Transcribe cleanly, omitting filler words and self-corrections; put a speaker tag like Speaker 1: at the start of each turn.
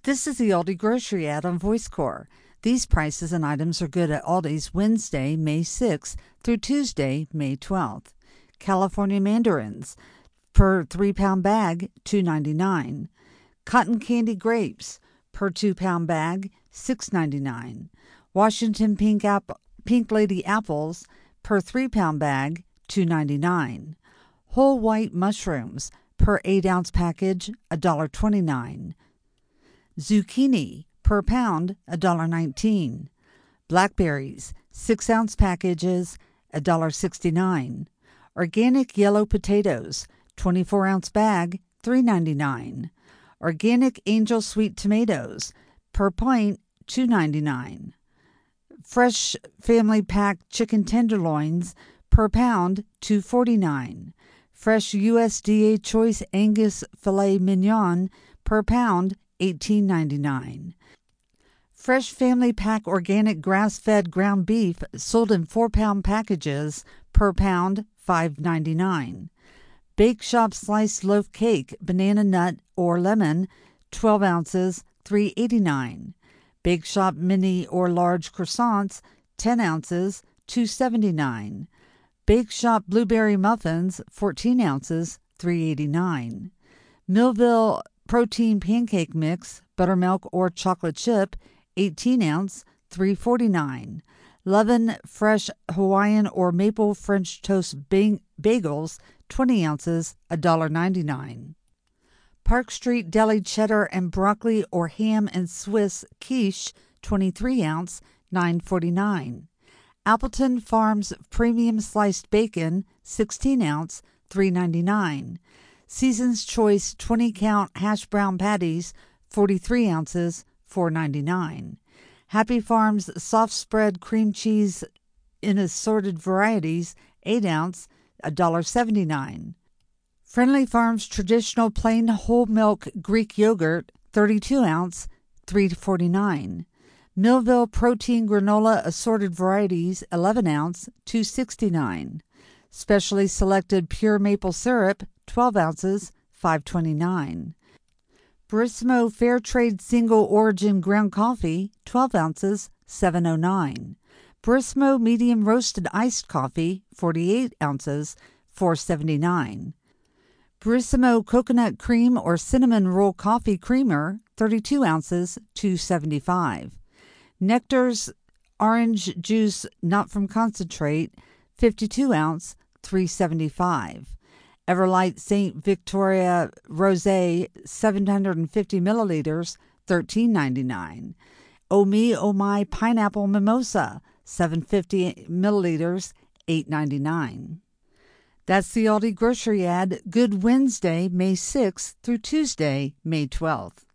Speaker 1: This is the Aldi grocery ad on VoiceCore. These prices and items are good at Aldi's Wednesday, May 6th through Tuesday, May 12th. California mandarins per 3-pound bag, $2.99. Cotton candy grapes per 2-pound bag, $6.99. Washington pink lady apples per 3-pound bag, $2.99. Whole white mushrooms per 8-ounce package, $1.29. Zucchini per pound, $1.19. Blackberries, 6-ounce packages, $1.69. Organic yellow potatoes, 24-ounce bag, $3.99. Organic angel sweet tomatoes per pint, $2.99. Fresh family pack chicken tenderloins per pound, $2.49. Fresh USDA choice Angus filet mignon per pound, $18.99. Fresh family pack organic grass-fed ground beef sold in 4-pound packages per pound, $5.99. Bake Shop sliced loaf cake, banana nut or lemon, 12 ounces, $3.89. Bake Shop mini or large croissants, 10 ounces, $2.79. Bake Shop blueberry muffins, 14 ounces, $3.89. Millville protein pancake mix, buttermilk or chocolate chip, 18 ounce, $3.49. Levin fresh Hawaiian or maple French toast bagels, 20 ounces, $1.99. Park Street deli cheddar and broccoli or ham and Swiss quiche, 23 ounce, $9.49. Appleton Farms premium sliced bacon, 16 ounce, $3.99. Season's Choice 20-count hash brown patties, 43 ounces, $4.99. Happy Farms soft spread cream cheese in assorted varieties, 8 ounce, $1.79. Friendly Farms traditional plain whole milk Greek yogurt, 32 ounce, $3.49. Millville protein granola assorted varieties, 11 ounce, $2.69. Specially selected pure maple syrup, 12 ounces, $5.29. Barissimo Fairtrade single origin ground coffee, 12 ounces, $7.09. Barissimo medium roasted iced coffee, 48 ounces, $4.79. Barissimo coconut cream or cinnamon roll coffee creamer, 32 ounces, $2.75. Nectar's orange juice not from concentrate, 52 ounce, $3.75. Everlight St. Victoria Rosé, 750 milliliters, $13.99. Oh Me, Oh My Pineapple Mimosa, 750 milliliters, $8.99. That's the Aldi grocery ad. Good Wednesday, May 6th through Tuesday, May 12th.